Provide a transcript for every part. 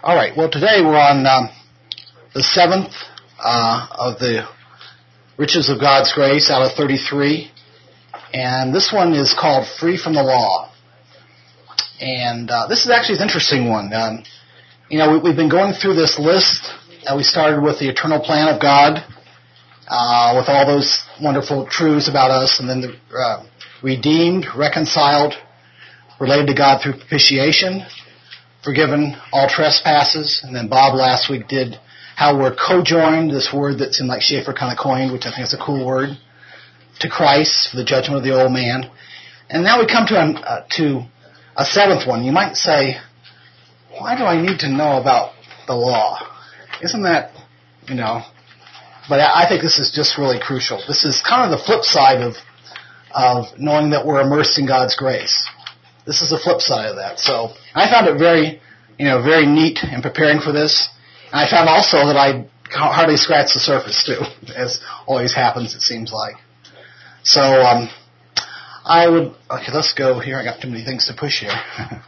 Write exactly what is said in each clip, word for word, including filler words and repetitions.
All right. Well, today we're on um, the seventh uh, of the Riches of God's Grace out of thirty-three. And this one is called Free from the Law. And uh, this is actually an interesting one. Um, you know, we, we've been going through this list. Uh, we started with the eternal plan of God, uh, with all those wonderful truths about us, and then the uh, redeemed, reconciled, related to God through propitiation, forgiven all trespasses. And then Bob last week did how we're co-joined, this word that seemed like Schaefer kind of coined, which I think is a cool word, to Christ for the judgment of the old man. And now we come to a, uh, to a seventh one. You might say, why do I need to know about the law? Isn't that, you know, but I think this is just really crucial. This is kind of the flip side of of knowing that we're immersed in God's grace. This is the flip side of that. So I found it very, you know, very neat in preparing for this. And I found also that I hardly scratched the surface too, as always happens, it seems like. So um, I would, okay, let's go here. I got too many things to push here.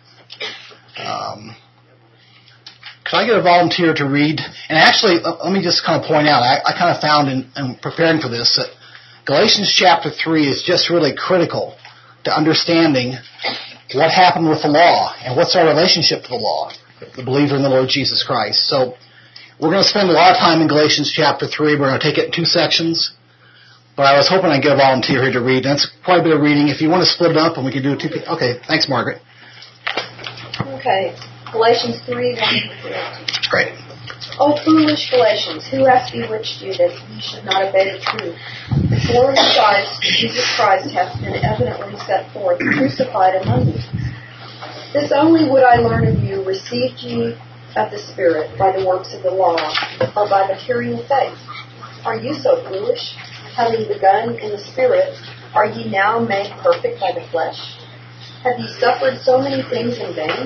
um, could I get a volunteer to read? And actually, let me just kind of point out, I, I kind of found in, in preparing for this that Galatians chapter three is just really critical to understanding what happened with the law and what's our relationship to the law, the believer in the Lord Jesus Christ. So we're going to spend a lot of time in Galatians chapter three. We're going to take it in two sections. But I was hoping I'd get a volunteer here to read. That's quite a bit of reading. If you want to split it up and we can do it two people. Okay, thanks, Margaret. Okay, Galatians three, one through three. Great. O foolish Galatians, who hath bewitched you that ye should not obey the truth? Before whose eyes Jesus Christ hath been evidently set forth, crucified among you. This only would I learn of you, received ye of the Spirit by the works of the law, or by the hearing of faith? Are you so foolish? Having begun in the Spirit, are ye now made perfect by the flesh? Have ye suffered so many things in vain?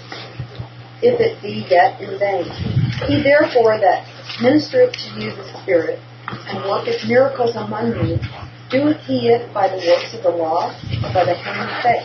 If it be yet in vain. He therefore that ministereth to you the Spirit, and worketh miracles among you, doeth he it by the works of the law, or by the hearing of faith?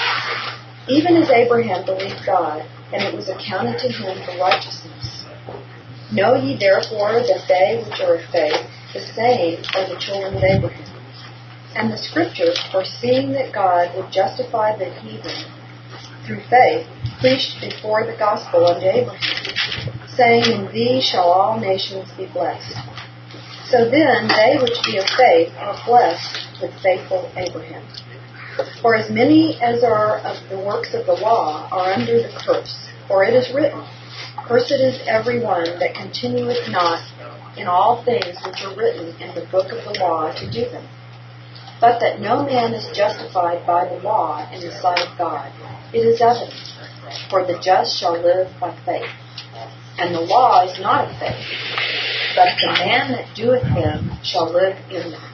Even as Abraham believed God, and it was accounted to him for righteousness. Know ye therefore that they which are of faith, the same are the children of Abraham. And the Scripture, foreseeing that God would justify the heathen through faith, preached before the gospel unto Abraham, saying, In thee shall all nations be blessed. So then they which be of faith are blessed with faithful Abraham. For as many as are of the works of the law are under the curse, for it is written, Cursed is every one that continueth not in all things which are written in the book of the law to do them. But that no man is justified by the law in the sight of God, it is evident, for the just shall live by faith. And the law is not of faith, but the man that doeth them shall live in them.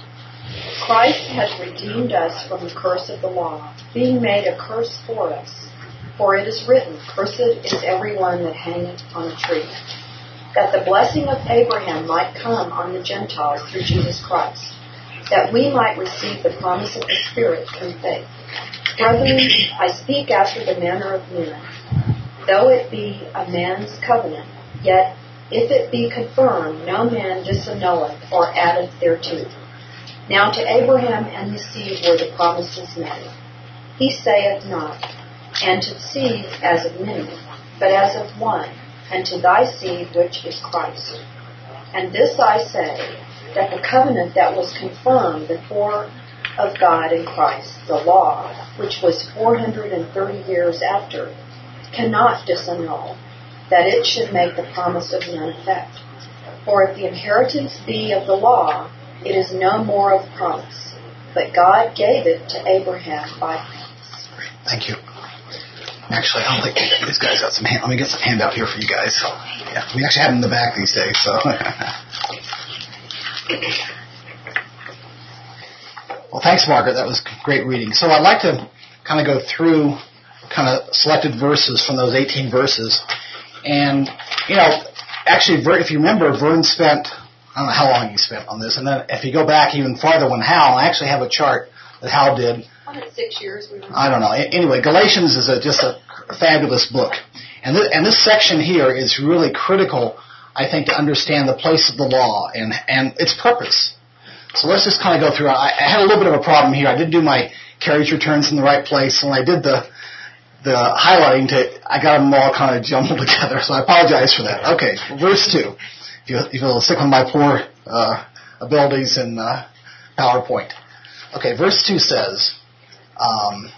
Christ hath redeemed us from the curse of the law, being made a curse for us. For it is written, Cursed is every one that hangeth on a tree, that the blessing of Abraham might come on the Gentiles through Jesus Christ, that we might receive the promise of the Spirit through faith. Brethren, I speak after the manner of men. Though it be a man's covenant, yet if it be confirmed, no man disannulleth or addeth thereto. Now to Abraham and his seed were the promises made. He saith not, and to seed as of many, but as of one, and to thy seed which is Christ. And this I say, that the covenant that was confirmed before of God in Christ, the law, which was four hundred thirty years after, cannot disannul, that it should make the promise of none effect. For if the inheritance be of the law, it is no more of promise, but God gave it to Abraham by promise. Thank you. Actually, I don't think these guys got some hand. Let me get some handout here for you guys. Yeah, we actually have them in the back these days, so. Well, thanks, Margaret. That was great reading. So I'd like to kind of go through kind of selected verses from those eighteen verses. And, you know, actually, if you remember, Vern spent, I don't know how long he spent on this. And then if you go back even farther when Hal, I actually have a chart that Hal did. Six years. We were I don't know. Anyway, Galatians is a, just a fabulous book. And, th- and this section here is really critical, I think, to understand the place of the law and, and its purpose. So let's just kind of go through. I, I had a little bit of a problem here. I didn't do my carriage returns in the right place. When I did the the highlighting, to, I got them all kind of jumbled together, so I apologize for that. Okay, verse two. If, you, if you'll stick with my poor uh, abilities in uh, PowerPoint. Okay, verse two says, um,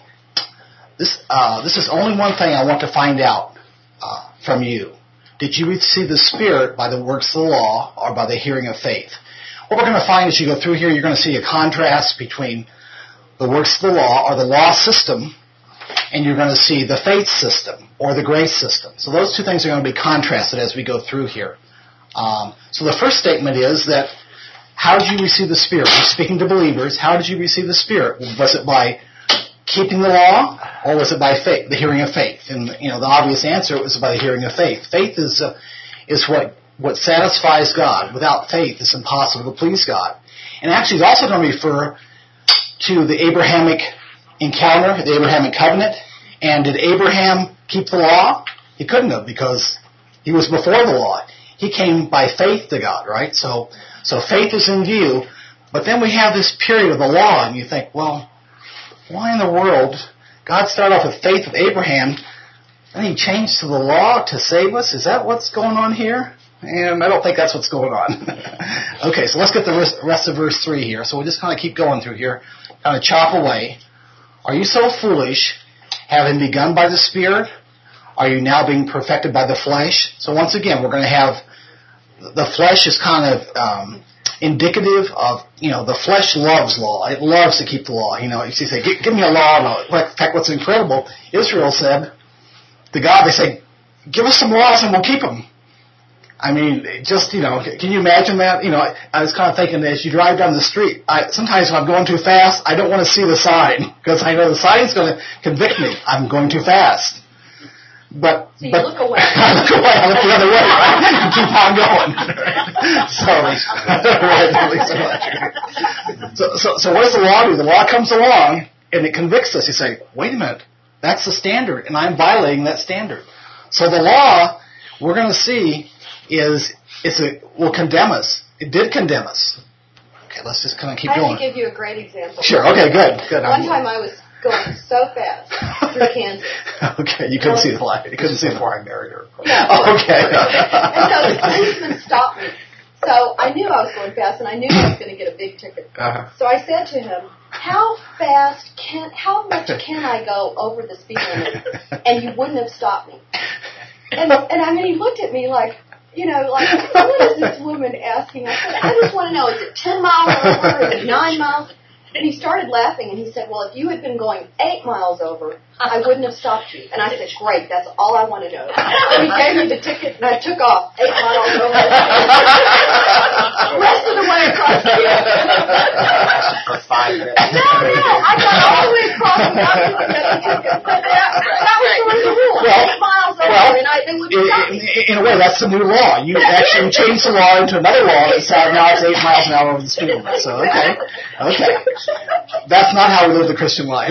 this, uh, this is only one thing I want to find out uh, from you. Did you receive the Spirit by the works of the law or by the hearing of faith? What we're going to find as you go through here, you're going to see a contrast between the works of the law or the law system, and you're going to see the faith system or the grace system. So those two things are going to be contrasted as we go through here. Um, so the first statement is that how did you receive the Spirit? We're speaking to believers. How did you receive the Spirit? Was it by keeping the law, or was it by faith, the hearing of faith? And you know, the obvious answer was by the hearing of faith. Faith is uh, is what what satisfies God. Without faith, it's impossible to please God. And actually, it's also going to refer to the Abrahamic encounter, the Abrahamic covenant. And did Abraham keep the law? He couldn't have, because he was before the law. He came by faith to God, right? So, so faith is in view. But then we have this period of the law, and you think, well, why in the world? God started off with faith with Abraham, and he changed to the law to save us? Is that what's going on here? And I don't think that's what's going on. Okay, so let's get the rest of verse three here. So we'll just kind of keep going through here, kind of chop away. Are you so foolish, having begun by the Spirit? Are you now being perfected by the flesh? So once again, we're going to have, the flesh is kind of um, indicative of, you know, the flesh loves law. It loves to keep the law. You know, you say, give, give me a law. In fact, what's incredible, Israel said to God, they say, give us some laws and we'll keep them. I mean, just, you know, can you imagine that? You know, I was kind of thinking that as you drive down the street, I, sometimes when I'm going too fast, I don't want to see the sign, because I know the sign's going to convict me. I'm going too fast. But, so you but look away. I look away. I look the other way, right? And keep on going. so, so, so, so what does the law do? The law comes along and it convicts us. You say, wait a minute, that's the standard, and I'm violating that standard. So the law, we're going to see, is it's a will condemn us. It did condemn us. Okay, let's just kind of keep I going. I can give you a great example. Sure. Okay. Good. Good. One time I was going so fast through Kansas. Okay, you couldn't see the flag. You couldn't see the before I married her. Yeah. Oh, okay. And so the policeman stopped me. So I knew I was going fast, and I knew I was going to get a big ticket. Uh-huh. So I said to him, "How fast can? How much can I go over the speed limit?" And you wouldn't have stopped me. And and I mean, he looked at me like, you know, like, what is this woman asking? I said, I just want to know, is it ten miles over? Is it nine miles? And he started laughing, and he said, well, if you had been going eight miles over, I wouldn't have stopped you. And I said, great, that's all I want to know. So he gave me the ticket, and I took off eight miles over. The rest of the way across the field. For five minutes. No, no, I got all the way across and got to get the ticket. But that, that was sort of the rule. Well, eight miles over, well, and I, they wouldn't stop in, me. in a way, that's the new law. You actually changed the law into another law that said now it's eight miles an hour over the speed limit. So, okay. Okay. That's not how we live the Christian life.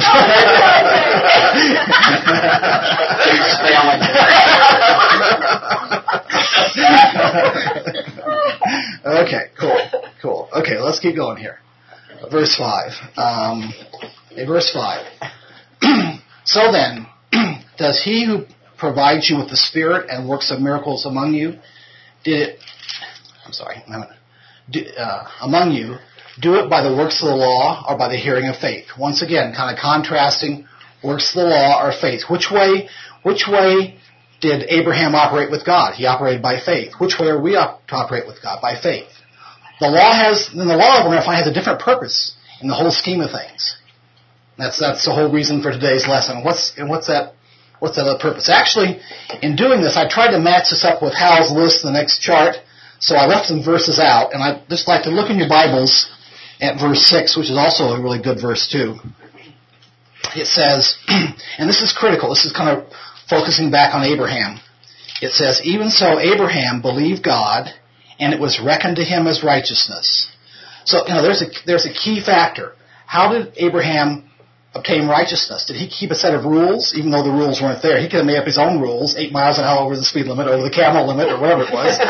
Okay, cool, cool. Okay, let's keep going here. Verse five. Um, okay, verse five. So then, does he who provides you with the Spirit and works of miracles among you, did it, I'm sorry, do, uh, among you, do it by the works of the law or by the hearing of faith? Once again, kind of contrasting works of the law or faith. Which way, which way did Abraham operate with God? He operated by faith. Which way are we up to operate with God? By faith. The law has, then the law, we're going to find, has a different purpose in the whole scheme of things. That's that's the whole reason for today's lesson. What's and what's that? What's that other purpose? Actually, in doing this, I tried to match this up with Hal's list, the next chart. So I left some verses out, and I'd just like to look in your Bibles at verse six, which is also a really good verse too. It says, and this is critical. This is kind of focusing back on Abraham. It says, even so Abraham believed God, and it was reckoned to him as righteousness. So, you know, there's a there's a key factor. How did Abraham obtain righteousness? Did he keep a set of rules, even though the rules weren't there? He could have made up his own rules, eight miles an hour over the speed limit, over the camel limit, or whatever it was.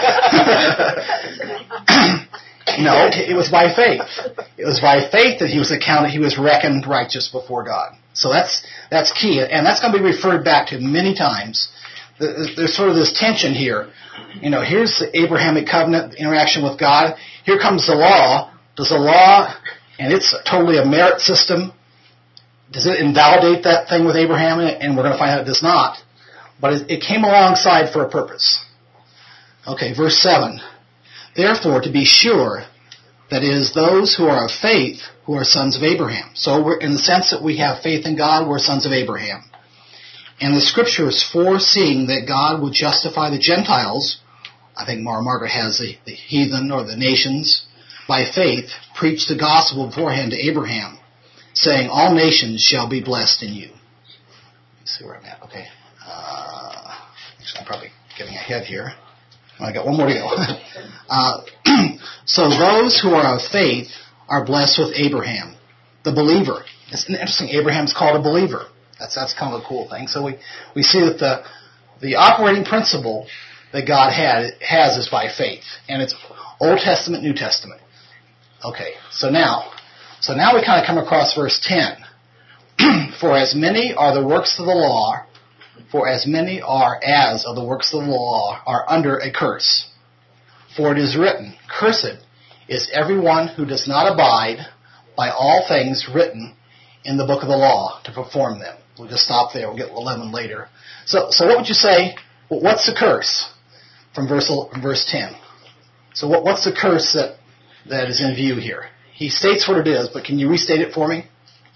No, it was by faith. It was by faith that he was accounted, he was reckoned righteous before God. So that's that's key, and that's going to be referred back to many times. There's sort of this tension here. You know, here's the Abrahamic covenant, the interaction with God. Here comes the law. Does the law, and it's totally a merit system, does it invalidate that thing with Abraham? And we're going to find out it does not. But it, it came alongside for a purpose. Okay, verse seven. Therefore, to be sure, that is, those who are of faith, who are sons of Abraham. So we're, in the sense that we have faith in God, we're sons of Abraham. And the Scriptures foreseeing that God would justify the Gentiles, I think Mara Margaret has the, the heathen or the nations, by faith, preached the gospel beforehand to Abraham, saying, all nations shall be blessed in you. Let's see where I'm at. Okay. Uh, actually, I'm probably getting ahead here. I got one more to go. uh, so those who are of faith are blessed with Abraham, the believer. It's interesting. Abraham's called a believer. That's that's kind of a cool thing. So we, we see that the the operating principle that God had has is by faith, and it's Old Testament, New Testament. Okay. So now, so now we kind of come across verse ten. For as many are the works of the law. For as many are as of the works of the law are under a curse. For it is written, cursed is everyone who does not abide by all things written in the book of the law to perform them. We'll just stop there. We'll get eleven later. So, so what would you say? What's the curse from verse from verse ten? So, what, what's the curse that that is in view here? He states what it is, but can you restate it for me?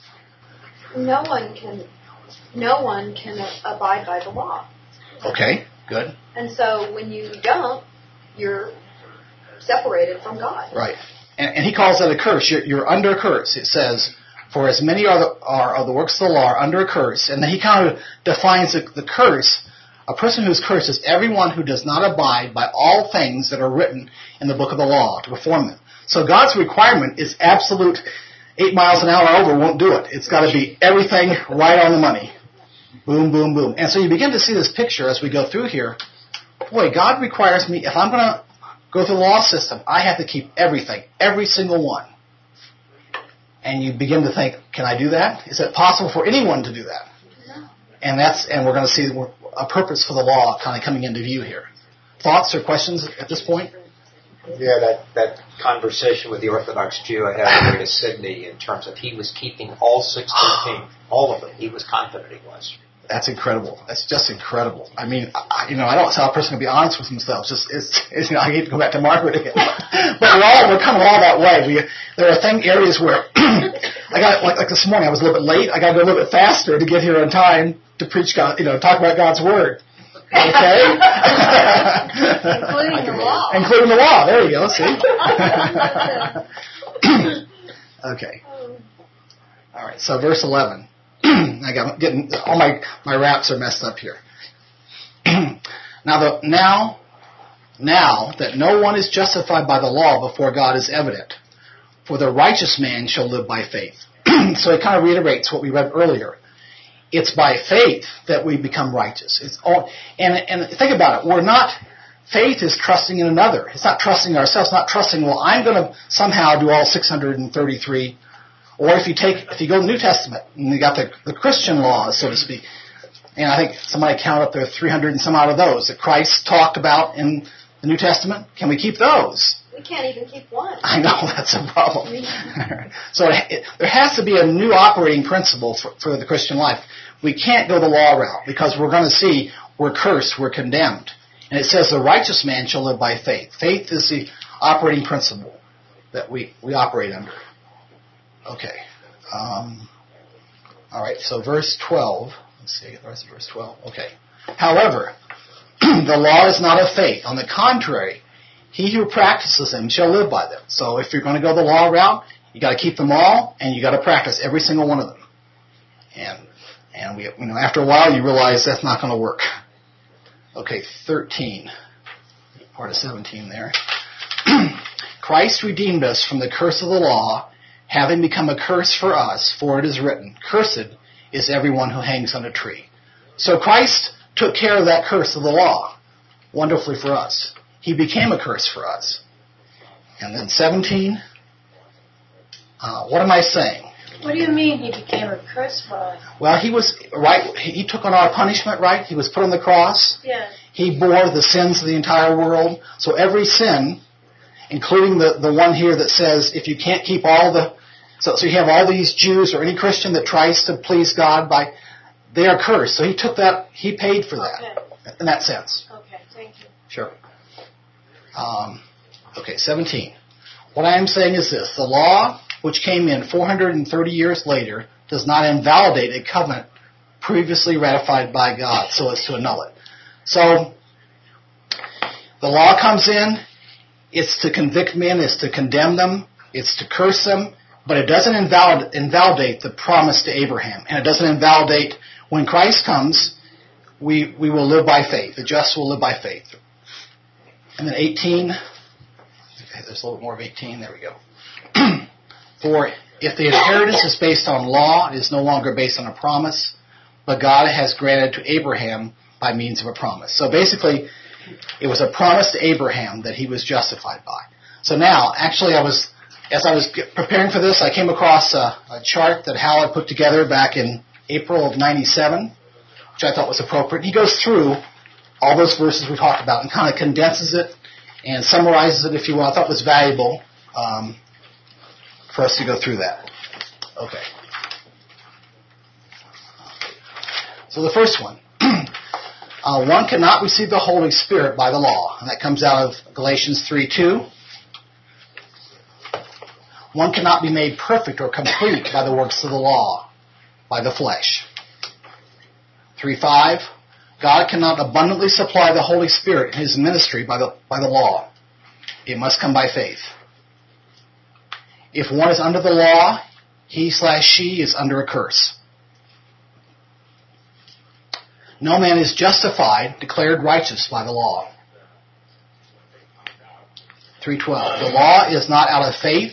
No one can. No one can abide by the law. Okay, good. And so when you don't, you're separated from God. Right. And, and he calls that a curse. You're, you're under a curse. It says, for as many are the, are, are the works of the law are under a curse. And then he kind of defines the, the curse. A person who's cursed is everyone who does not abide by all things that are written in the book of the law to perform them. So God's requirement is absolute. Eight miles an hour over won't do it. It's got to be everything right on the money. Boom, boom, boom. And so you begin to see this picture as we go through here. Boy, God requires me, if I'm going to go through the law system, I have to keep everything, every single one. And you begin to think, can I do that? Is it possible for anyone to do that? No. And that's, and we're going to see a purpose for the law kind of coming into view here. Thoughts or questions at this point? Yeah, that, that conversation with the Orthodox Jew I had on the way to Sydney in terms of he was keeping all sixteen, all of them. He was confident he was. That's incredible. That's just incredible. I mean, I, you know, I don't know how a person can be honest with themselves. Just, it's, it's, you know, I hate to go back to Margaret again, but we're all we're kind of all that way. We there are thing areas where I got like like this morning. I was a little bit late. I got to go a little bit faster to get here on time to preach God, you know, talk about God's word. Okay, including the law. Including the law. There you go. See. Okay. All right. So verse eleven. I got getting all my my wraps are messed up here. now the now now that no one is justified by the law before God is evident, for the righteous man shall live by faith. So it kind of reiterates what we read earlier. It's by faith that we become righteous. It's all, and and think about it. We're not. Faith is trusting in another. It's not trusting ourselves. Not trusting. Well, I'm going to somehow do all six hundred thirty-three. Or if you take, if you go to the New Testament, and you got the, the Christian laws, so to speak, and I think somebody counted up there three hundred and some out of those that Christ talked about in the New Testament. Can we keep those? We can't even keep one. I know, that's a problem. So it, it, there has to be a new operating principle for, for the Christian life. We can't go the law route because we're going to see we're cursed, we're condemned. And it says the righteous man shall live by faith. Faith is the operating principle that we, we operate under. Okay. Um, all right, so verse twelve. Let's see, the rest of verse twelve. Okay. However, the law is not of faith. On the contrary, he who practices them shall live by them. So if you're going to go the law route, you got to keep them all, and you got to practice every single one of them. And and we, you know, after a while, you realize that's not going to work. Okay, thirteen. Part of seventeen there. Christ redeemed us from the curse of the law, having become a curse for us, for it is written, cursed is everyone who hangs on a tree. So Christ took care of that curse of the law wonderfully for us. He became a curse for us. And then seventeen, uh, what am I saying? What do you mean he became a curse for us? Well, he was, right, he took on our punishment, right? He was put on the cross. Yes. He bore the sins of the entire world. So every sin, including the, the one here that says if you can't keep all the, so, so you have all these Jews or any Christian that tries to please God by, they are cursed. So he took that, he paid for that Okay. in that sense. Okay, thank you. Sure. Um, okay, seventeen. What I am saying is this. The law, which came in four hundred thirty years later, does not invalidate a covenant previously ratified by God so as to annul it. So, the law comes in, it's to convict men, it's to condemn them, it's to curse them, but it doesn't invalid, invalidate the promise to Abraham. And it doesn't invalidate when Christ comes, we, we will live by faith. The just will live by faith. And then eighteen, okay, there's a little bit more of eighteen, there we go. For if the inheritance is based on law, it is no longer based on a promise, but God has granted to Abraham by means of a promise. So basically, it was a promise to Abraham that he was justified by. So now, actually, I was, as I was preparing for this, I came across a, a chart that Hal had put together back in April of ninety-seven, which I thought was appropriate. He goes through all those verses we talked about and kind of condenses it and summarizes it, if you will. I thought it was valuable um, for us to go through that. Okay. So the first one. uh, one cannot receive the Holy Spirit by the law. And that comes out of Galatians three two. One cannot be made perfect or complete by the works of the law, by the flesh. three five. God cannot abundantly supply the Holy Spirit in His ministry by the, by the law. It must come by faith. If one is under the law, he slash she is under a curse. No man is justified, declared righteous by the law. three twelve. The law is not out of faith,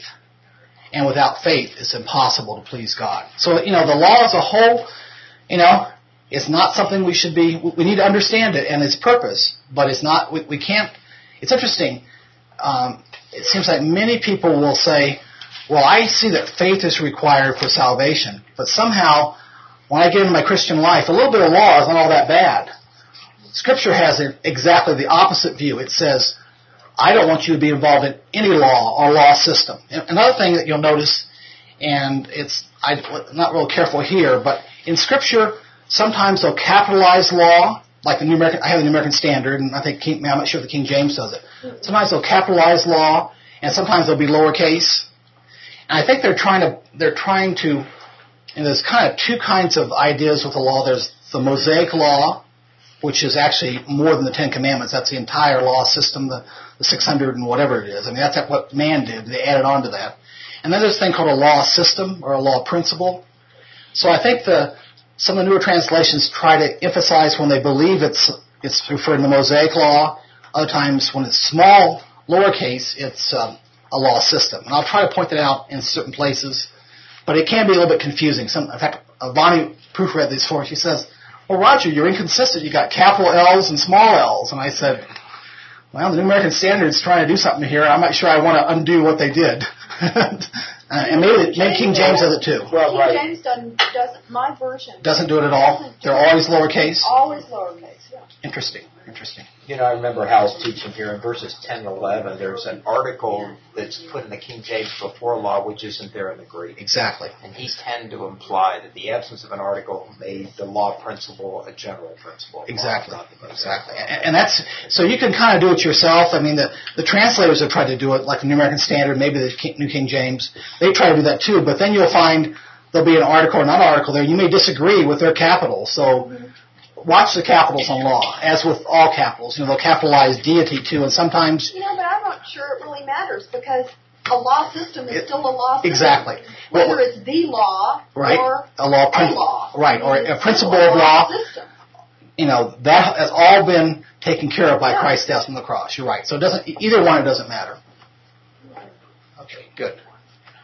and without faith it's impossible to please God. So, you know, the law as a whole, you know, it's not something we should be, we need to understand it and its purpose, but it's not, we, we can't, it's interesting. Um, it seems like many people will say, well, I see that faith is required for salvation, but somehow when I get into my Christian life, a little bit of law is not all that bad. Scripture has exactly the opposite view. It says, I don't want you to be involved in any law or law system. Another thing that you'll notice, and it's, I'm not real careful here, but in Scripture, sometimes they'll capitalize law, like the New American, I have the New American Standard, and I think King, I'm not sure if the King James does it. Sometimes they'll capitalize law, and sometimes they'll be lowercase. And I think they're trying to, they're trying to, and there's kind of two kinds of ideas with the law. There's the Mosaic law, which is actually more than the Ten Commandments. That's the entire law system, the, the six hundred and whatever it is. I mean, that's what man did. They added on to that. And then there's a thing called a law system or a law principle. So I think the some of the newer translations try to emphasize when they believe it's it's referring to the Mosaic law. Other times when it's small, lowercase, it's um, a law system. And I'll try to point that out in certain places. But it can be a little bit confusing. Some, in fact, uh, Bonnie proofread these for us. She says, well, Roger, you're inconsistent. You got capital L's and small L's. And I said, well, the New American Standard is trying to do something here. I'm not sure I want to undo what they did. uh, and maybe, maybe King James does it too. Well, King right. James doesn't, doesn't, my version. Doesn't do it at all? They're always lowercase? Always lowercase, yeah. Interesting, interesting. You know, I remember Hal's teaching here in verses ten and eleven, there's an article that's put in the King James before law, which isn't there in the Greek. Exactly. And he tend to imply that the absence of an article made the law principle a general principle. Exactly, exactly. And, and that's, so you can kind of do it yourself. I mean, the, the translators have tried to do it, like the New American Standard, maybe the King, New King James. They try to do that too, but then you'll find there'll be an article or not an article there. You may disagree with their capital, so mm-hmm. Watch the capitals on law, as with all capitals. You know, they'll capitalize deity too, and sometimes... You know, but I'm not sure it really matters, because a law system is it, still a law system. Exactly. Whether well, it's the law right, or a law, a law. Right, or a principle of law. System. You know, that has all been taken care of by yeah. Christ's death on the cross. You're right. So it doesn't, either one, it doesn't matter. Okay, good.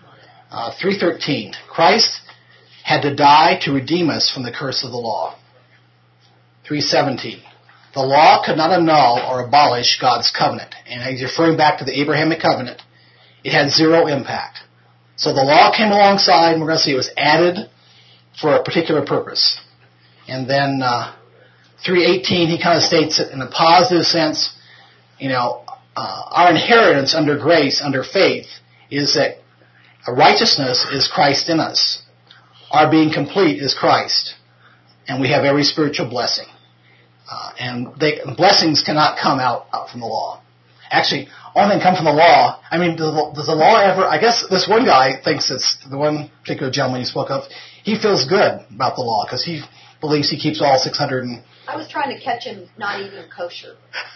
Uh, three thirteen. Christ had to die to redeem us from the curse of the law. three seventeen. The law could not annul or abolish God's covenant. And he's referring back to the Abrahamic covenant. It had zero impact. So the law came alongside, and we're going to see it was added for a particular purpose. And then uh, three eighteen, he kind of states it in a positive sense. You know, uh, our inheritance under grace, under faith, is that righteousness is Christ in us. Our being complete is Christ. And we have every spiritual blessing. Uh, and they, blessings cannot come out, out from the law. Actually, only can come from the law. I mean, does the, does the law ever... I guess this one guy thinks it's the one particular gentleman you spoke of. He feels good about the law because he believes he keeps all six hundred and... I was trying to catch him not eating kosher.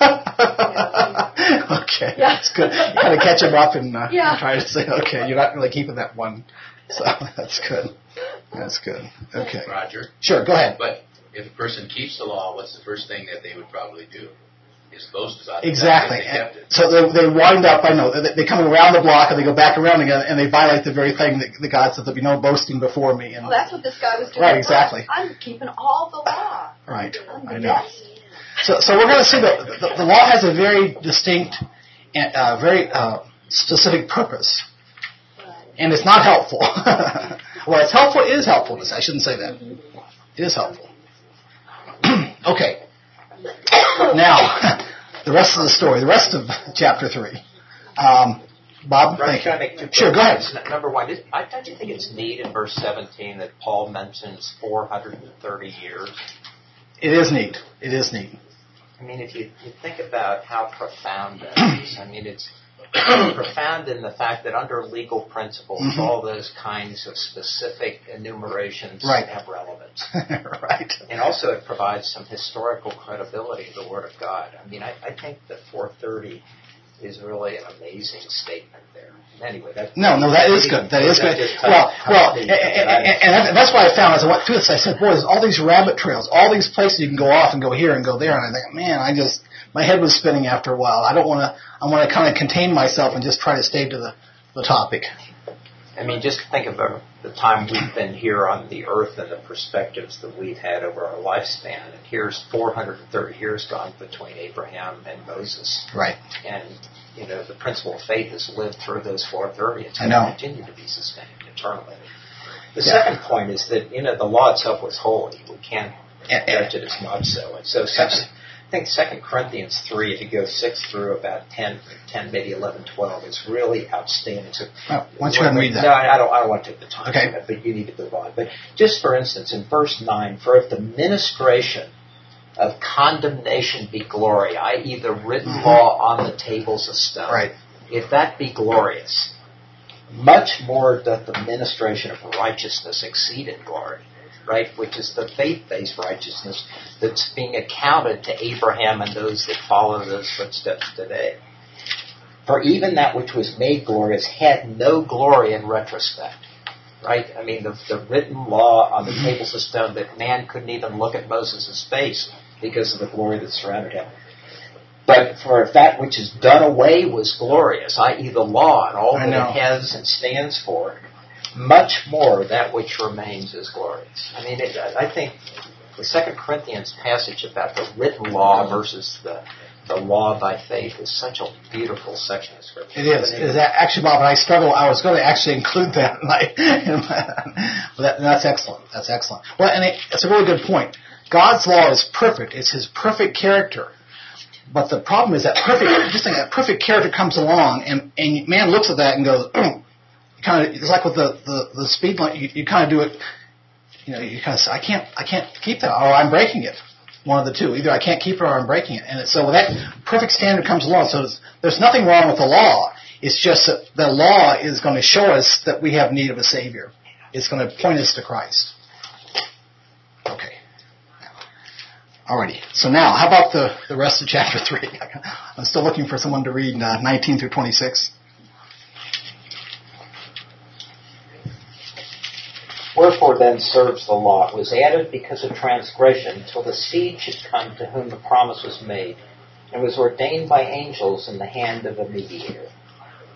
Okay, yeah. That's good. You kind of catch him up and uh, yeah. try to say, okay, you're not really keeping that one. So that's good. That's good. Okay. Roger. Sure, go ahead. But if a person keeps the law, what's the first thing that they would probably do? Is boast about it. Exactly. They kept it. So they, they wind up, I know, they, they come around the block and they go back around again and they violate the very thing that, that God said there'll be no boasting before me. And well, that's what this guy was doing. Right, exactly. I'm keeping all the law. Right, I'm I the know. best. So, so we're going to see that the, the law has a very distinct, and uh, very uh, specific purpose, and it's not helpful. Well, it's helpful. It is helpfulness. I shouldn't say that. It is helpful. Okay. Now, the rest of the story, the rest of chapter three. Um, Bob, Right, thank can I make you. two Sure, go ahead. points? Number one, is, I don't you think it's neat in verse seventeen that Paul mentions four hundred thirty years? It is neat. It is neat. I mean, if you, you think about how profound that is, I mean, it's profound in the fact that under legal principles, Mm-hmm. all those kinds of specific enumerations Right. have relevance. Right. And also it provides some historical credibility to the Word of God. I mean, I, I think that four thirty is really an amazing statement there. Anyway, that No, no, that is good. That is good. Well, well, and, and, and that's what I found as I went through this. I said, boy, there's all these rabbit trails, all these places you can go off and go here and go there. And I think, man, I just, my head was spinning after a while. I don't want to, I want to kind of contain myself and just try to stay to the, the topic. I mean, just think about the time we've been here on the earth and the perspectives that we've had over our lifespan. And here's four hundred thirty years gone between Abraham and Moses. Right. And, you know, the principle of faith has lived through those four thirty. It's I going know. to continue to be sustained eternally. The Yeah. second point is that, you know, the law itself was holy. We can't Yeah, judge it as not so. And so second, I think Second Corinthians three, if you go six through about ten, ten, maybe eleven, twelve, is really outstanding. So, Oh, why don't you go ahead and read that? No, I don't, I don't want to take the time Okay. on that, but you need to move on. But just for instance, in verse nine, for if the ministration of condemnation be glory, that is the written Mm-hmm. law on the tables of stone, Right. if that be glorious, much more doth the ministration of righteousness exceed in glory, right? Which is the faith-based righteousness that's being accounted to Abraham and those that follow those footsteps today. For even that which was made glorious had no glory in retrospect, right? I mean, the, the written law on the tables of stone that man couldn't even look at Moses' face because of the glory that surrounded him. But for if that which is done away was glorious, that is the law and all I that know. it has and stands for, much more that which remains is glorious. I mean, it, I think the Second Corinthians passage about the written law versus the the law by faith is such a beautiful section of Scripture. It is. It is actually, Bob, and I struggle. I was going to actually include that. In my, in my, but that, that's excellent. That's excellent. Well, and it, it's a really good point. God's law is perfect. It's His perfect character. But the problem is that perfect, just think that perfect character comes along, and, and man looks at that and goes, kind of. It's like with the, the, the speed limit. You, you kind of do it. You know, you kind of say, I can't, I can't keep that, or I'm breaking it. One of the two. Either I can't keep it or I'm breaking it. And it, so when that perfect standard comes along, so there's nothing wrong with the law. It's just that the law is going to show us that we have need of a Savior. It's going to point us to Christ. Okay. Alrighty. So now, how about the, the rest of chapter three? I'm still looking for someone to read uh, nineteen through twenty-six. Wherefore then serves the law? It was added because of transgression, till the seed should come to whom the promise was made, and was ordained by angels in the hand of a mediator.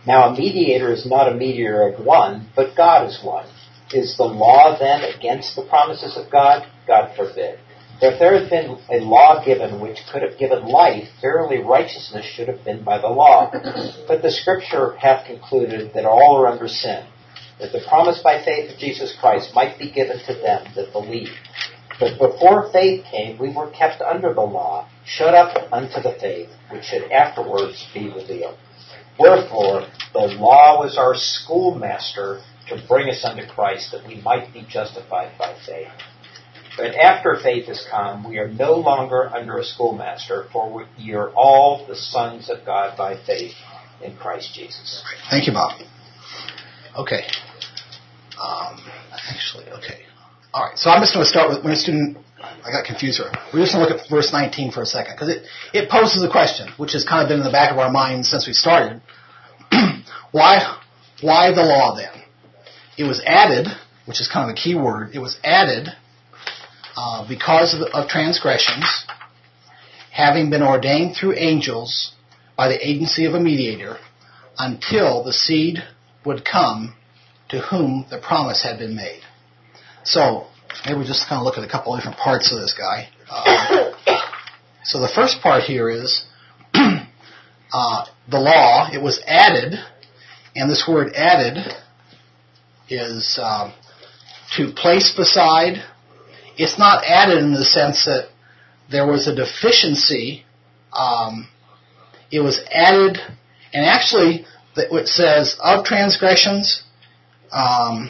Now a mediator is not a mediator of one, but God is one. Is the law then against the promises of God? God forbid. For if there had been a law given which could have given life, verily righteousness should have been by the law. But the Scripture hath concluded that all are under sin, that the promise by faith of Jesus Christ might be given to them that believe. But before faith came, we were kept under the law, shut up unto the faith, which should afterwards be revealed. Wherefore, the law was our schoolmaster to bring us unto Christ, that we might be justified by faith. But after faith has come, we are no longer under a schoolmaster, for we are all the sons of God by faith in Christ Jesus. Thank you, Bob. Okay. Um, actually, okay. All right. So I'm just going to start with when a student. I got confused here. We're just going to look at verse nineteen for a second because it it poses a question, which has kind of been in the back of our minds since we started. why why the law then? It was added, which is kind of a key word. It was added. Uh, because of, of transgressions, having been ordained through angels by the agency of a mediator, until the seed would come to whom the promise had been made. So, maybe we'll just kind of look at a couple of different parts of this guy. Uh, so the first part here is uh, the law. It was added, and this word added is um, to place beside. It's not added in the sense that there was a deficiency. Um, it was added, and actually, it says of transgressions. Um,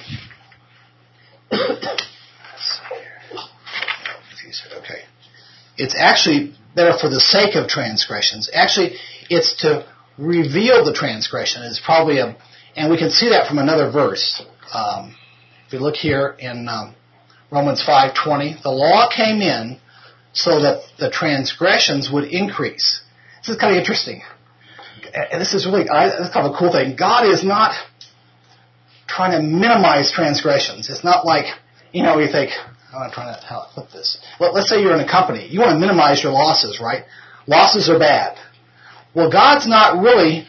okay, it's actually better for the sake of transgressions. Actually, it's to reveal the transgression. It's probably a, and we can see that from another verse. Um, if we look here in. Um, Romans five twenty, the law came in so that the transgressions would increase. This is kind of interesting. And this is really, I, this is kind of a cool thing. God is not trying to minimize transgressions. It's not like, you know, you think, oh, I'm trying to, how to put this. Well, let's say you're in a company. You want to minimize your losses, right? Losses are bad. Well, God's not really,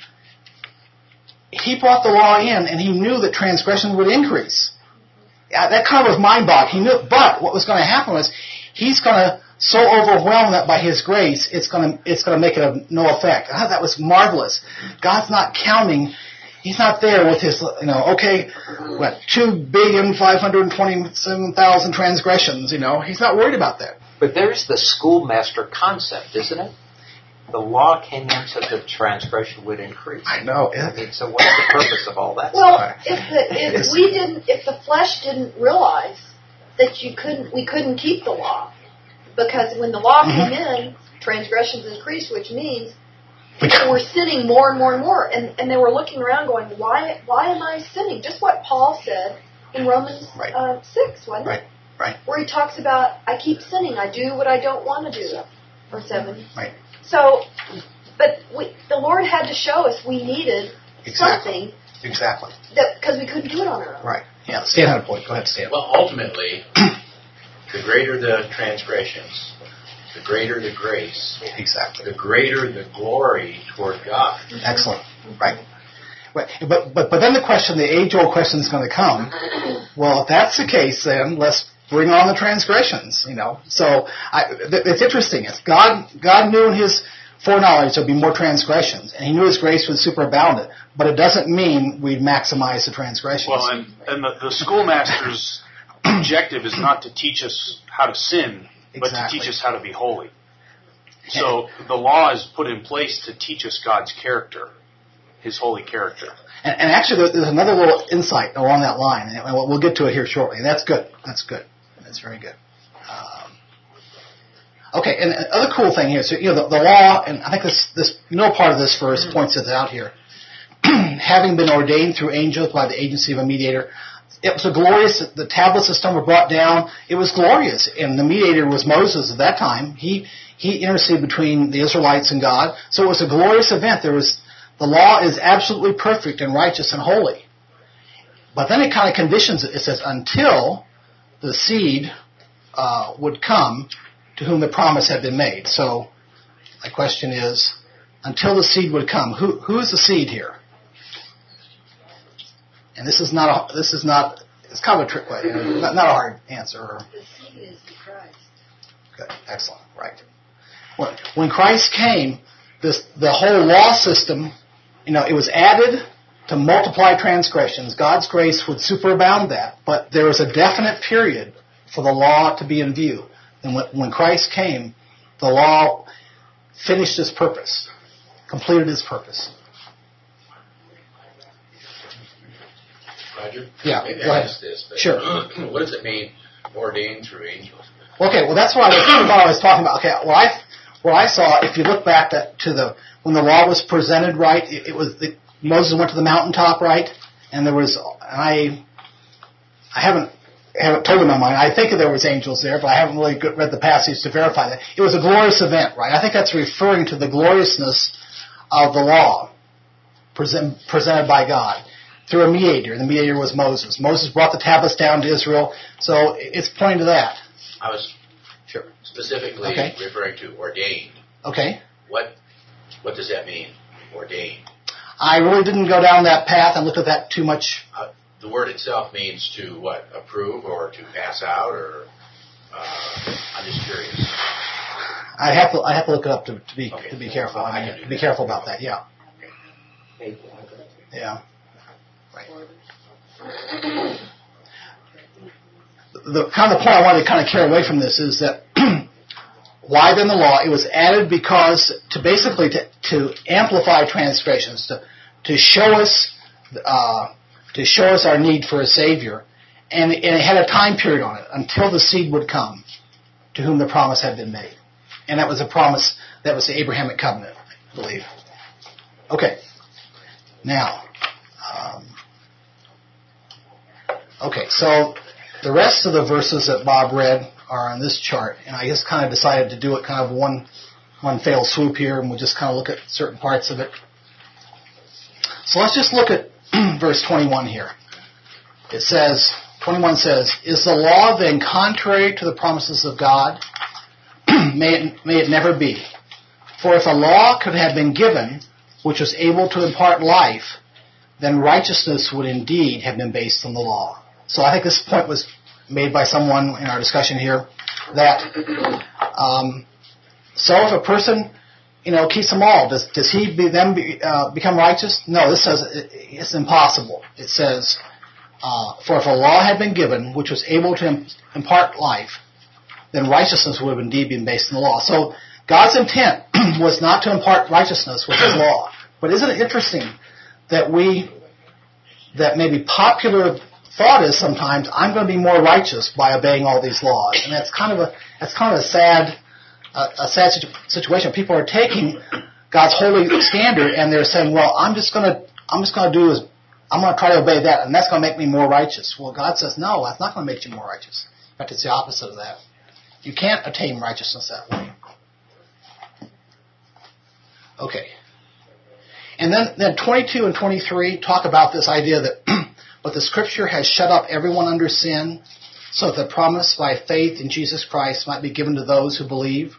He brought the law in and He knew that transgressions would increase. Yeah, that kind of was mind-boggling. He knew, but what was going to happen was He's going to so overwhelm that by His grace, it's going to it's going to make it of no effect. Ah, that was marvelous. God's not counting. He's not there with His, you know, okay, what, two billion five hundred twenty-seven thousand transgressions. You know, He's not worried about that. But there's the schoolmaster concept, isn't it? The law came in so the transgression would increase. I know. I mean, so what's the purpose of all that well, stuff? if the, if we didn't, if the flesh didn't realize that you couldn't, we couldn't keep the law, because when the law mm-hmm. came in, transgressions increased, which means people were sinning more and more and more, and and they were looking around, going, why why am I sinning? Just what Paul said in Romans right. uh, six, wasn't right. it? Right. Where he talks about, I keep sinning, I do what I don't want to do, or seven. Right. So, but we, the Lord had to show us we needed exactly. something. Exactly. Because we couldn't do it on our own. Right. Yeah. Stan had a point. Go ahead, Stan. Well, ultimately, the greater the transgressions, the greater the grace. Exactly. The greater the glory toward God. Excellent. Right. But but but, but then the question, the age-old question is going to come. Well, if that's the case, then let's bring on the transgressions, you know. So I, it's interesting. It's God, God knew in His foreknowledge there'd be more transgressions, and He knew His grace would superabound it. But it doesn't mean we'd maximize the transgressions. Well, and, and the, the schoolmaster's objective is not to teach us how to sin, but exactly. to teach us how to be holy. So the law is put in place to teach us God's character, His holy character. And, and actually, there's another little insight along that line, and we'll get to it here shortly. That's good. That's good. That's very good. Um, okay, and the other cool thing here, so you know, the, the law, and I think this this middle part of this verse points it out here. Having been ordained through angels by the agency of a mediator, it was a glorious. The tablets of stone were brought down. It was glorious, and the mediator was Moses at that time. He he interceded between the Israelites and God, so it was a glorious event. There was the law is absolutely perfect and righteous and holy, but then it kind of conditions it. It says until the seed uh, would come to whom the promise had been made. So my question is, until the seed would come, who who is the seed here? And this is not a, this is not, it's kind of a trick question, not, not a hard answer. The seed is the Christ. Good, excellent, right. When, when Christ came, this the whole law system, you know, it was added to multiply transgressions. God's grace would superabound that, but there was a definite period for the law to be in view. And when, when Christ came, the law finished its purpose, completed its purpose. Roger? Yeah, Maybe go I ahead. missed this, but Sure. what does it mean, ordained through angels? Okay, well that's what I was, what I was talking about. Okay, what I what I saw, if you look back to, to the when the law was presented, right? It, it was the, Moses went to the mountaintop, right? And there was I I haven't haven't told in my mind. I think there was angels there, but I haven't really read the passage to verify that. It was a glorious event, right? I think that's referring to the gloriousness of the law present, presented by God through a mediator. The mediator was Moses. Moses brought the tablets down to Israel, so it's pointing to that. I was Sure. specifically Okay. referring to ordained. Okay. What what does that mean, ordained? I really didn't go down that path and looked at that too much. Uh, the word itself means to what? Approve or to pass out, or uh, I'm just curious. I have to I have to look it up to, to be Okay. to be careful. I I can mean, do to be that. careful about that. Yeah. Hey, Yeah. Right. The kind of the point I wanted to kind of carry away from this is that why then the law? It was added because to basically to, to amplify transgressions, to to show us uh, to show us our need for a savior, and, and it had a time period on it until the seed would come, to whom the promise had been made, and that was a promise that was the Abrahamic covenant, I believe. Okay, now, um, okay, so the rest of the verses that Bob read are on this chart, and I just kind of decided to do it kind of one one fell swoop here, and we'll just kind of look at certain parts of it. So let's just look at verse twenty-one here. It says, twenty-one says, "Is the law then contrary to the promises of God? may it may it never be. For if a law could have been given, which was able to impart life, then righteousness would indeed have been based on the law." So I think this point was made by someone in our discussion here, that um, so if a person, you know, keeps them all, does does he be, then be, uh, become righteous? No, this says it, it's impossible. It says, uh, for if a law had been given which was able to impart life, then righteousness would have indeed been based on the law. So God's intent was not to impart righteousness with His law. But isn't it interesting that we, that maybe popular thought is sometimes, I'm going to be more righteous by obeying all these laws, and that's kind of a that's kind of a sad uh, a sad situ- situation. People are taking God's holy standard and they're saying, well, I'm just going to I'm just going to do is I'm going to try to obey that, and that's going to make me more righteous. Well, God says, no, that's not going to make you more righteous. In fact, it's the opposite of that. You can't attain righteousness that way. Okay. And then, then twenty-two and twenty-three talk about this idea that but the Scripture has shut up everyone under sin, so that the promise by faith in Jesus Christ might be given to those who believe.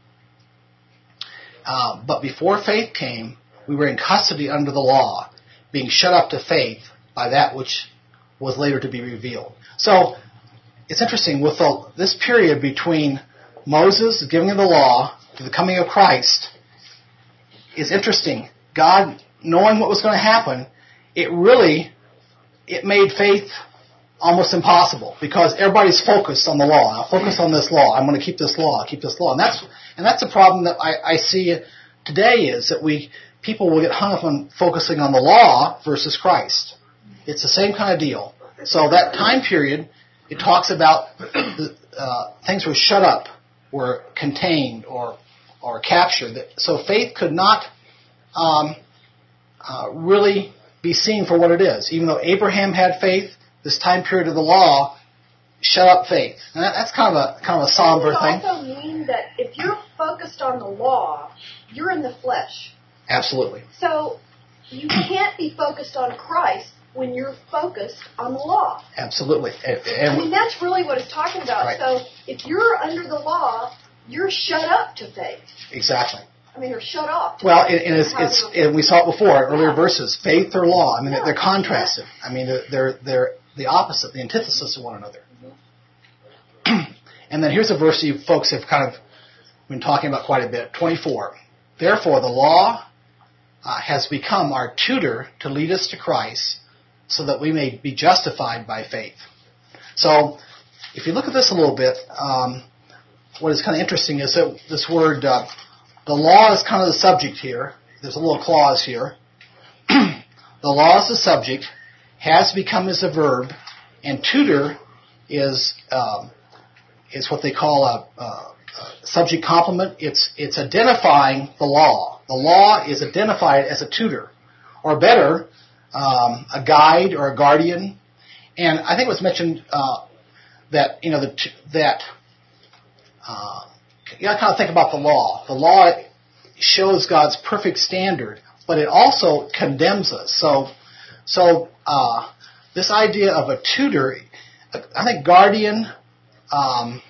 Uh, but before faith came, we were in custody under the law, being shut up to faith by that which was later to be revealed. So it's interesting, with the, this period between Moses giving of the law to the coming of Christ, is interesting. God, knowing what was going to happen, it really, it made faith almost impossible, because everybody's focused on the law. I'll focus on this law. I'm going to keep this law, keep this law. And that's and that's a problem that I, I see today, is that we people will get hung up on focusing on the law versus Christ. It's the same kind of deal. So that time period, it talks about the, uh, things were shut up, were contained, or or captured. So faith could not um, uh, really be seen for what it is. Even though Abraham had faith, this time period of the law shut up faith. And that, that's kind of a kind of a somber Does thing. it also mean that if you're focused on the law, you're in the flesh? Absolutely. So you can't be focused on Christ when you're focused on the law. Absolutely. And, I mean, and that's really what it's talking about. Right. So if you're under the law, you're shut up to faith. exactly. I mean, they're shut off. Well, and, and it's, it's and we saw it before, earlier Yeah. verses, faith or law. I mean, Yeah. they're contrastive. I mean, they're, they're, they're the opposite, the antithesis of one another. Mm-hmm. And then here's a verse you folks have kind of been talking about quite a bit, twenty-four. Therefore, the law uh, has become our tutor to lead us to Christ so that we may be justified by faith. So, if you look at this a little bit, um, what is kind of interesting is that this word, uh, the law is kind of the subject here. There's a little clause here. The law is the subject, has become is a verb, and tutor is um, is what they call a, a, a subject complement. It's it's identifying the law. The law is identified as a tutor, or better, um, a guide or a guardian. And I think it was mentioned uh, that you know the, that uh, you got to kind of think about the law. The law shows God's perfect standard, but it also condemns us. So, so uh, this idea of a tutor, I think guardian. Um,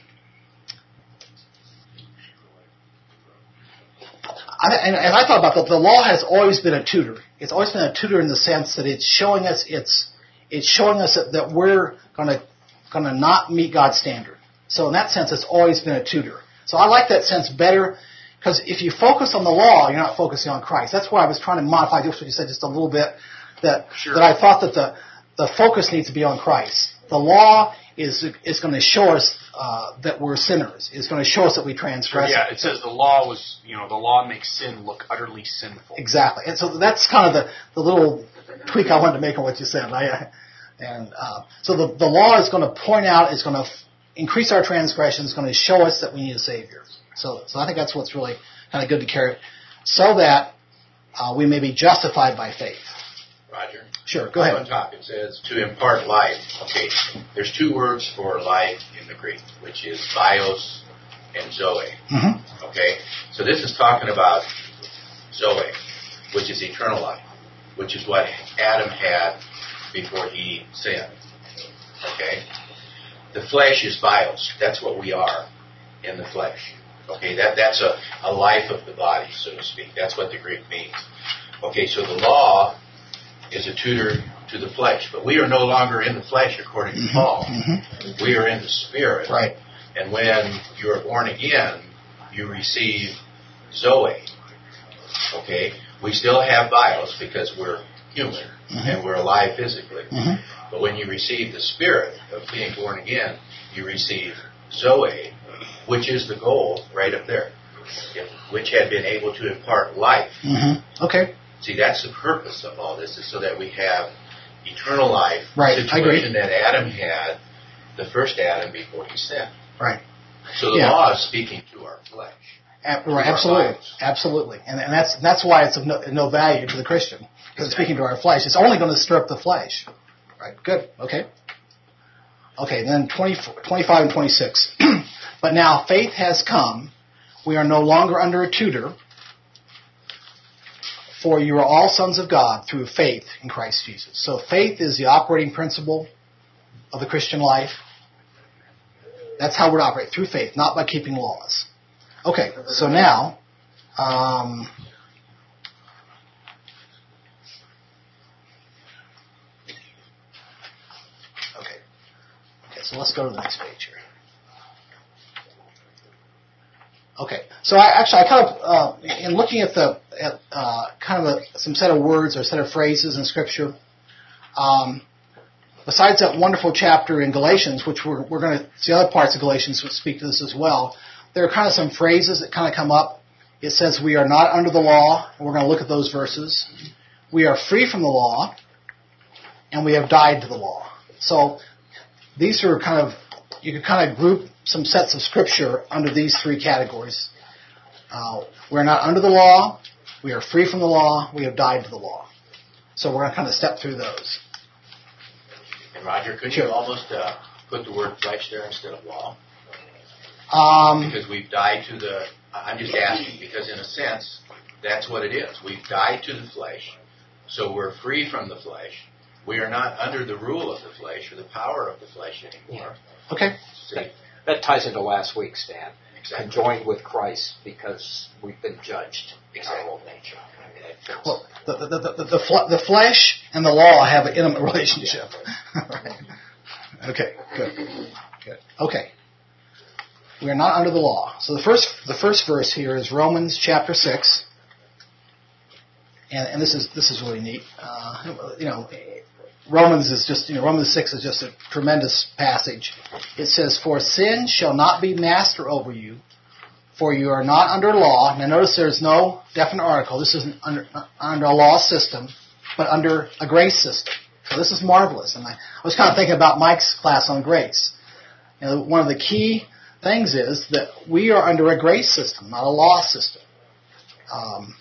I, and, and I thought about that. The law has always been a tutor. It's always been a tutor in the sense that it's showing us it's it's showing us that, that we're going to going to not meet God's standard. So in that sense, it's always been a tutor. So I like that sense better because if you focus on the law, you're not focusing on Christ. That's why I was trying to modify just what you said just a little bit. That Sure. that I thought that the the focus needs to be on Christ. The law is is going to show us uh, that we're sinners. It's going to show us that we transgress. Yeah, it says the law was, you know, the law makes sin look utterly sinful. Exactly. And so that's kind of the, the little tweak I wanted to make on what you said. I, and uh, so the, the law is going to point out, is going to f- increase our transgressions, is going to show us that we need a Savior. So, so I think that's what's really kind of good to carry, so that uh, we may be justified by faith. Roger. Sure, go ahead. On top it says to impart life. Okay, there's two words for life in the Greek, which is bios and zoe. Mm-hmm. Okay, so this is talking about zoe, which is eternal life, which is what Adam had before he sinned. Okay, the flesh is bios. That's what we are in the flesh. Okay, that that's a, a life of the body, so to speak. That's what the Greek means. Okay, so the law is a tutor to the flesh, but we are no longer in the flesh according to Mm-hmm. Paul. Mm-hmm. We are in the Spirit. Right. And when you are born again, you receive Zoe. Okay? We still have bios because we're human Mm-hmm. and we're alive physically. Mm-hmm. But when you receive the Spirit of being born again, you receive Zoe, which is the goal right up there, which had been able to impart life. Mm-hmm. Okay. See, that's the purpose of all this, is so that we have eternal life, Right, the I agree. situation that Adam had, the first Adam before he sinned. Right. So the Yeah. law is speaking to our flesh. Ab- To right, our absolutely, lives. absolutely, and, and that's that's why it's of no, no value to the Christian, because it's speaking to our flesh. It's only going to stir up the flesh. Right. Good. Okay. Okay. Then twenty, twenty-five and twenty-six. But now faith has come. We are no longer under a tutor. For you are all sons of God through faith in Christ Jesus. So faith is the operating principle of the Christian life. That's how we're to operate, through faith, not by keeping laws. Okay, so now, um, okay, okay, so let's go to the next page here. Okay, so I actually I kind of uh, in looking at the at uh, kind of a, some set of words or set of phrases in Scripture. Um, besides that wonderful chapter in Galatians, which we're we're going to see other parts of Galatians which speak to this as well. There are kind of some phrases that kind of come up. It says we are not under the law, and we're going to look at those verses. We are free from the law, and we have died to the law. So these are kind of, you could kind of group some sets of Scripture under these three categories. Uh, we're not under the law, we are free from the law, we have died to the law. So we're going to kind of step through those. And Roger, could Sure. you almost uh, put the word flesh there instead of law? Um, Because we've died to the, I'm just asking, because in a sense, that's what it is. We've died to the flesh, so we're free from the flesh. We are not under the rule of the flesh or the power of the flesh anymore. okay. See? That ties into last week's, Dan. Exactly. conjoined with Christ because we've been judged in our old nature. I mean, it fits. Well, the the the, the, the, fl- the flesh and the law have an intimate relationship. Right. Okay, good, good. Okay, we are not under the law. So the first the first verse here is Romans chapter six, and and this is this is really neat. Uh, you know, Romans is just you know Romans six is just a tremendous passage. It says, "For sin shall not be master over you, for you are not under law." Now notice there's no definite article. This isn't under, under a law system, but under a grace system. So this is marvelous. And I, I was kind of thinking about Mike's class on grace. You know, one of the key things is that we are under a grace system, not a law system. Um,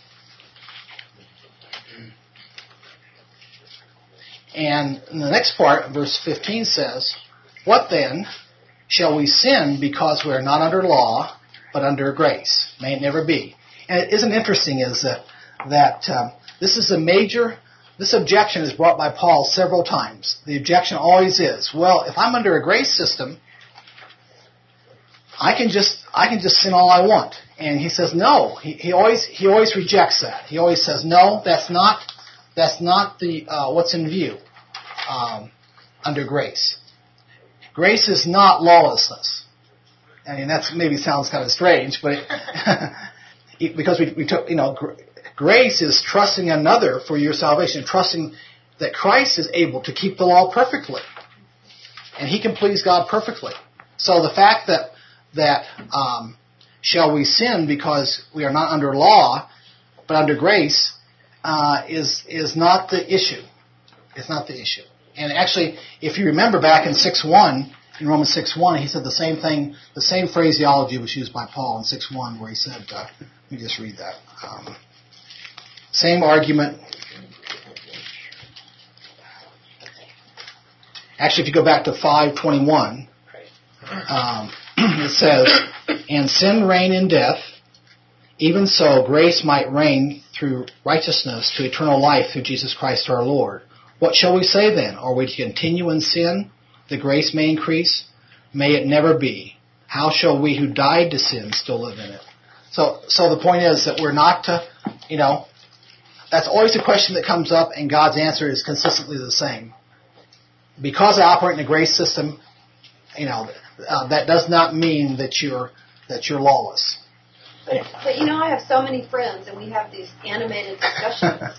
and in the next part, verse fifteen says, "What then? Shall we sin because we are not under law, but under grace? May it never be." And it isn't interesting is that that um, this is a major. This objection is brought by Paul several times. The objection always is, well, if I'm under a grace system, I can just I can just sin all I want. And he says no. He, he always he always rejects that. He always says no. That's not that's not the uh, what's in view um, under grace. Grace is not lawlessness. I mean, that maybe sounds kind of strange, but it, because we, we took, you know, gr- grace is trusting another for your salvation, trusting that Christ is able to keep the law perfectly, and He can please God perfectly. So the fact that that um, shall we sin because we are not under law, but under grace, uh, is is not the issue. It's not the issue. And actually, if you remember back in six one, in Romans six one, he said the same thing, the same phraseology was used by Paul in six one, where he said, uh, let me just read that. Um, same argument. Actually, if you go back to five twenty-one, um, it says, "And sin reigned in death, even so grace might reign through righteousness to eternal life through Jesus Christ our Lord. What shall we say then? Are we to continue in sin, that grace may increase? May it never be. How shall we who died to sin still live in it?" So, so the point is that we're not to, you know, that's always a question that comes up, and God's answer is consistently the same. Because I operate in a grace system, you know, uh, that does not mean that you're that you're lawless. But, but you know, I have so many friends, and we have these animated discussions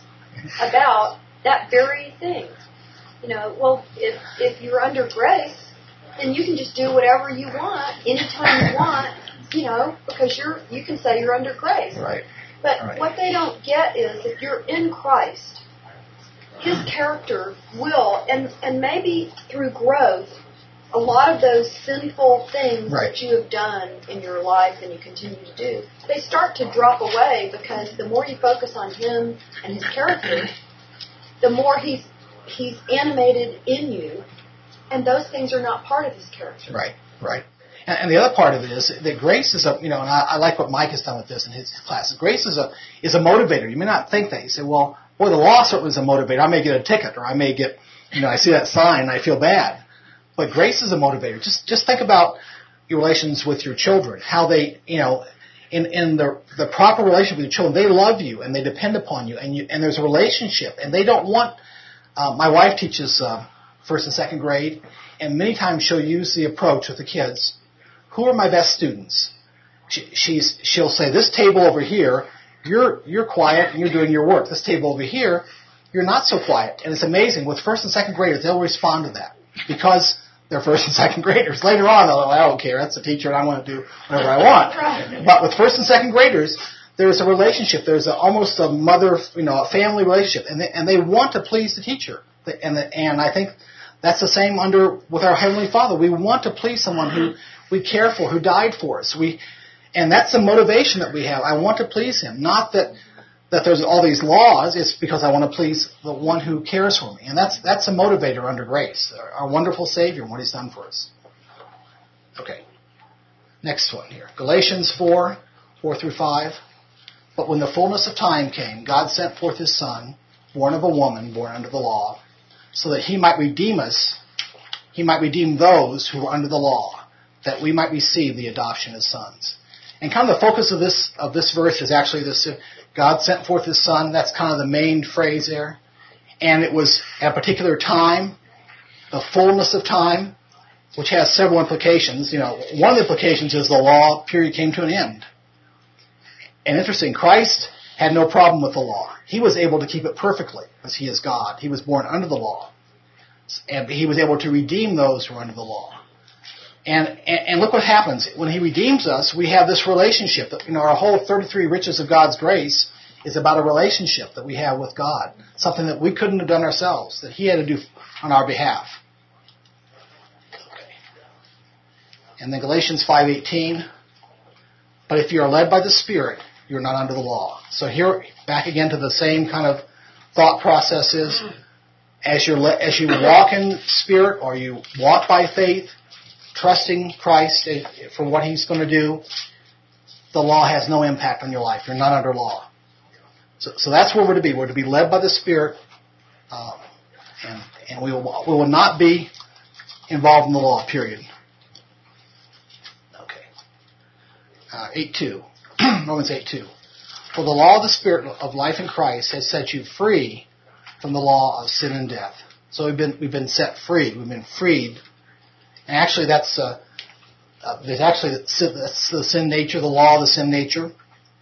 about that very thing. You know, well, if if you're under grace, then you can just do whatever you want, anytime you want, you know, because you're you can say you're under grace. Right. But right. what they don't get is if you're in Christ, His character will, and, and maybe through growth, a lot of those sinful things right. that you have done in your life and you continue to do, they start to drop away because the more you focus on Him and His character, the more He's He's animated in you, and those things are not part of His character. Right, right. And, and the other part of it is that grace is a, you know, and I, I like what Mike has done with this in his class. Grace is a is a motivator. You may not think that. You say, well, boy, the law certainly is a motivator. I may get a ticket, or I may get, you know, I see that sign and I feel bad. But grace is a motivator. Just just think about your relations with your children, how they, you know, in, in the the proper relationship with your children, they love you and they depend upon you, and you and there's a relationship, and they don't want. Uh, my wife teaches uh, first and second grade, and many times she'll use the approach with the kids. Who are my best students? She, she's she'll say, this table over here, you're you're quiet and you're doing your work. This table over here, you're not so quiet. And it's amazing with first and second graders, they'll respond to that because they're first and second graders. Later on, they'll go, I don't care. That's the teacher, and I want to do whatever I want. Right. But with first and second graders, there's a relationship. There's a, almost a mother, you know, a family relationship, and they, and they want to please the teacher. And the, and I think that's the same under with our Heavenly Father. We want to please someone who we care for, who died for us. We, and that's the motivation that we have. I want to please Him, not that that there's all these laws. It's because I want to please the one who cares for me, and that's that's a motivator under grace. Our, our wonderful Savior and what He's done for us. Okay, next one here, Galatians four, four through five. But when the fullness of time came, God sent forth His Son, born of a woman, born under the law, so that He might redeem us. He might redeem those who were under the law, that we might receive the adoption as sons. And kind of the focus of this of this verse is actually this: God sent forth His Son. That's kind of the main phrase there. And it was at a particular time, the fullness of time, which has several implications. You know, one of the implications is the law period came to an end. And interesting, Christ had no problem with the law. He was able to keep it perfectly because He is God. He was born under the law. And He was able to redeem those who are under the law. And, and, and look what happens. When He redeems us, we have this relationship. That, you know, our whole thirty-three riches of God's grace is about a relationship that we have with God. Something that we couldn't have done ourselves, that He had to do on our behalf. Okay. And then Galatians five eighteen. But if you are led by the Spirit, you're not under the law. So here, back again to the same kind of thought processes. As, you're le- as you walk in Spirit, or you walk by faith, trusting Christ for what He's going to do, the law has no impact on your life. You're not under law. So, so that's where we're to be. We're to be led by the Spirit, um, and, and we will, we will not be involved in the law, period. Okay. Uh, eight two. Romans eight two. For the law of the Spirit of life in Christ has set you free from the law of sin and death. So we've been we've been set free. We've been freed. And actually, that's uh, uh, there's actually the sin, that's the sin nature, the law of the sin nature.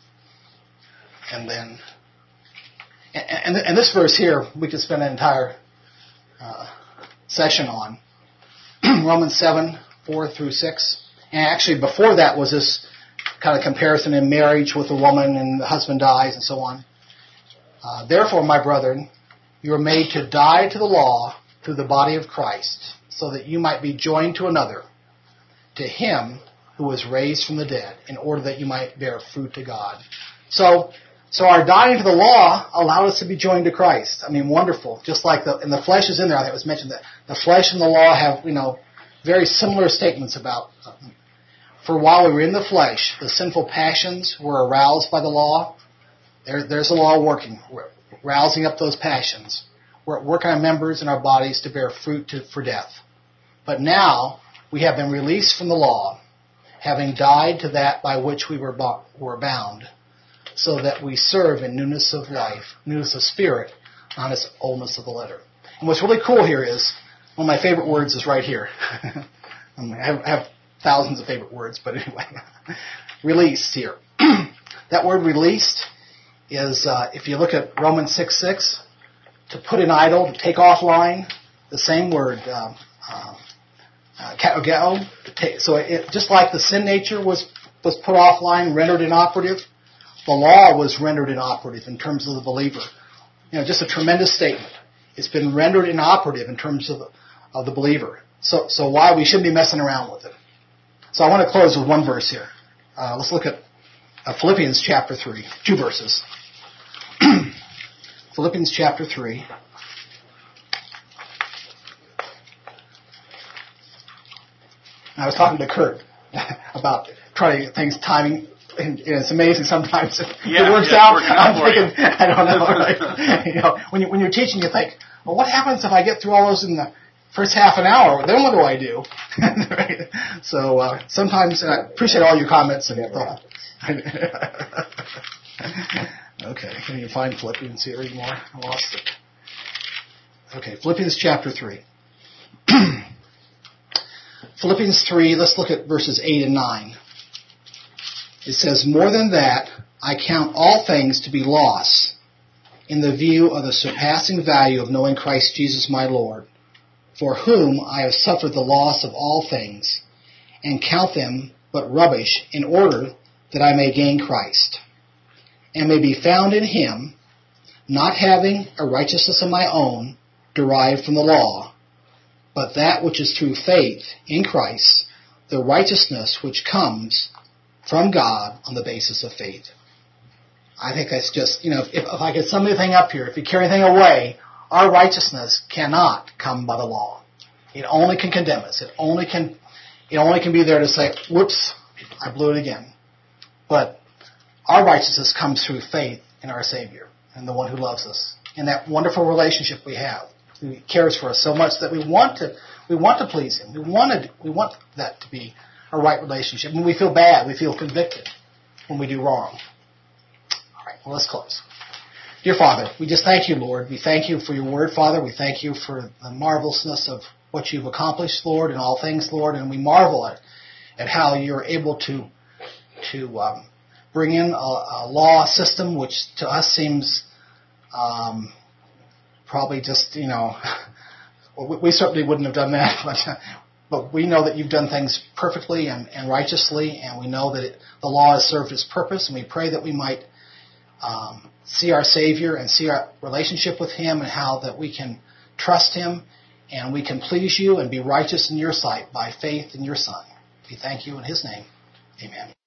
And then, and, and, and this verse here, we could spend an entire uh, session on. Romans seven four through six. And actually, before that was this kind of comparison in marriage with a woman and the husband dies and so on. Uh, Therefore, my brethren, you are made to die to the law through the body of Christ, so that you might be joined to another, to Him who was raised from the dead, in order that you might bear fruit to God. So, so our dying to the law allowed us to be joined to Christ. I mean, wonderful. Just like the, and the flesh is in there. I think it was mentioned that the flesh and the law have, you know, very similar statements about them. For while we were in the flesh, the sinful passions were aroused by the law. There, there's the law working, rousing up those passions. We're at work on our members and our bodies to bear fruit to, for death. But now we have been released from the law, having died to that by which we were, bo- were bound, so that we serve in newness of life, newness of spirit, not as oldness of the letter. And what's really cool here is, one of my favorite words is right here. I have, I have thousands of favorite words, but anyway. Released here. That word released is, uh, if you look at Romans six six, to put in idle, to take offline, the same word, um, uh, uh, katogeo. To take, so it, just like the sin nature was, was put offline, rendered inoperative, the law was rendered inoperative in terms of the believer. You know, just a tremendous statement. It's been rendered inoperative in terms of the, of the believer. So, so why we shouldn't be messing around with it. So I want to close with one verse here. Uh, let's look at uh, Philippians chapter three, two verses. Philippians chapter three. I was talking to Kurt about trying to get things timing. And it's amazing sometimes if yeah, it works yeah, out. Working I'm out thinking, you. I don't know. Right? You know, when you when you're teaching, you think, well, what happens if I get through all those in the first half an hour? Then what do I do? Right? So uh, sometimes, and I appreciate all your comments and your thoughts. Okay, can you find Philippians here anymore? I lost it. Okay, Philippians chapter three. Philippians three, let's look at verses eight and nine. It says, more than that, I count all things to be loss in the view of the surpassing value of knowing Christ Jesus my Lord, for whom I have suffered the loss of all things, and count them but rubbish, in order that I may gain Christ, and may be found in Him, not having a righteousness of my own derived from the law, but that which is through faith in Christ, the righteousness which comes from God on the basis of faith. I think that's just, you know, if, if I could sum anything up here, if you carry anything away, our righteousness cannot come by the law. It only can condemn us. It only can, it only can be there to say, whoops, I blew it again. But our righteousness comes through faith in our Savior and the one who loves us, and that wonderful relationship we have. He cares for us so much that we want to, we want to please Him. We wanted, we want that to be a right relationship. When we feel bad, we feel convicted. when we do wrong. All right, well, let's close. Dear Father, we just thank you, Lord. We thank you for your word, Father. We thank you for the marvelousness of what you've accomplished, Lord, in all things, Lord. And we marvel at, at how you're able to to um, bring in a, a law system which to us seems um, probably just, you know, well, we, we certainly wouldn't have done that, but but we know that you've done things perfectly and, and righteously, and we know that it, the law has served its purpose, and we pray that we might um, see our Savior and see our relationship with him and how that we can trust him and we can please you and be righteous in your sight by faith in your Son. We thank you in his name. Amen.